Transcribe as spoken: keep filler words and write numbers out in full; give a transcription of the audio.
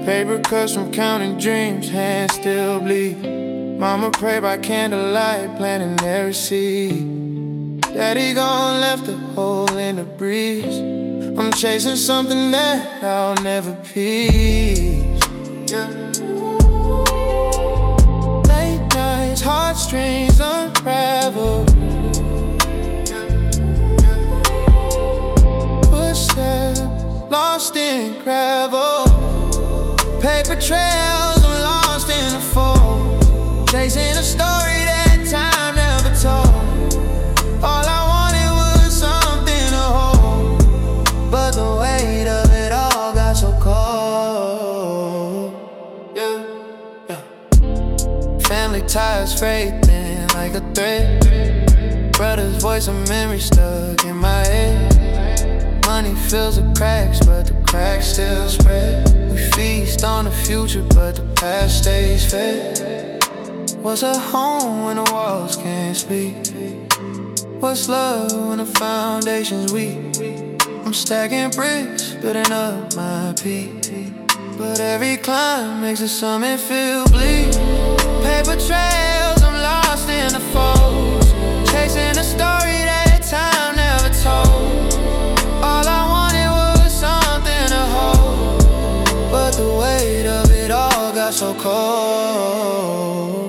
Paper cuts from counting dreams, hands still bleed. Mama pray by candlelight, planting every seed. Daddy gone, left a hole in the breeze. I'm chasing something that I'll never please. Yeah. Late nights, heartstrings unravel. Footsteps lost in gravel. Paper trails, I'm lost in the fold. Chasing a story that time never told. All I wanted was something to hold, but the weight of it all got so cold. Yeah, yeah. Family ties frayed thin like a thread. Brother's voice, a memory stuck in my head. Money fills the cracks, but the cracks still spread. We feast on the future, but the past stays fed. What's a home when the walls can't speak? What's love when the foundation's weak? I'm stacking bricks, building up my peak, but every climb makes the summit feel bleak. Paper trails, I'm lost in the folds. Chasing a story that time never told. All I wanted was something to hold, but the weight of it all got so cold.